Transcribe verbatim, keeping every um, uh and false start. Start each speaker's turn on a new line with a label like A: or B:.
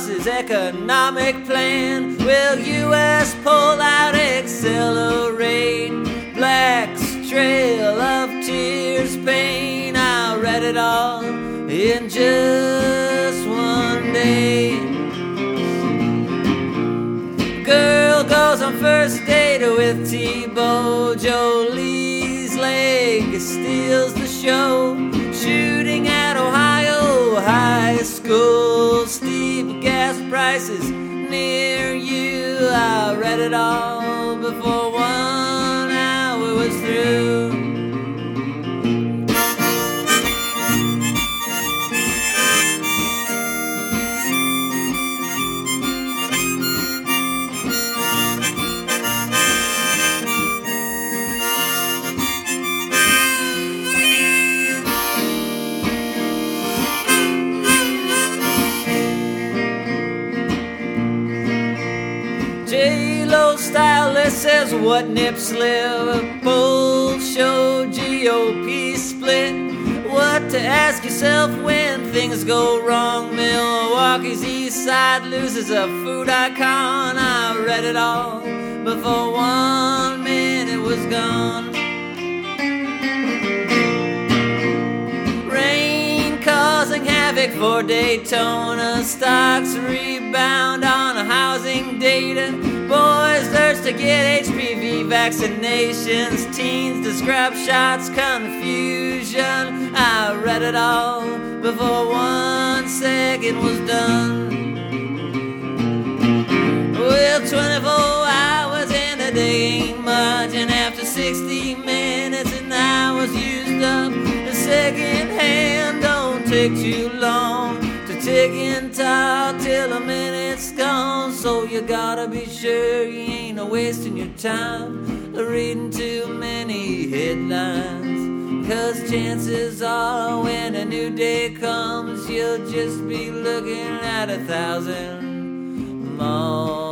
A: boss's economic plan. Will U S pull out, accelerate? Black's trail of tears, pain. I read it all in just one day. Girl goes on first date with T-Bo. Jolie's leg steals the show. Shooting at Ohio High School. Steep gas prices near you. I read it all before one hour was through. J-Lo stylist says what nips Liverpool show G O P split. What to ask yourself when things go wrong. Milwaukee's east side loses a food icon. I read it all before one minute was gone. Rain causing havoc for Daytona. Stocks rebound on housing data. Boys thirst to get H P V vaccinations. Teens to scrap shots, confusion. I read it all before one second was done. Well, twenty-four hours in a day ain't much, and after sixty minutes and I was used up. The second hand don't take too long to tick and talk till a minute's gone. So you gotta be sure you ain't a wasting your time reading too many headlines. Cause chances are when a new day comes, you'll just be looking at a thousand more.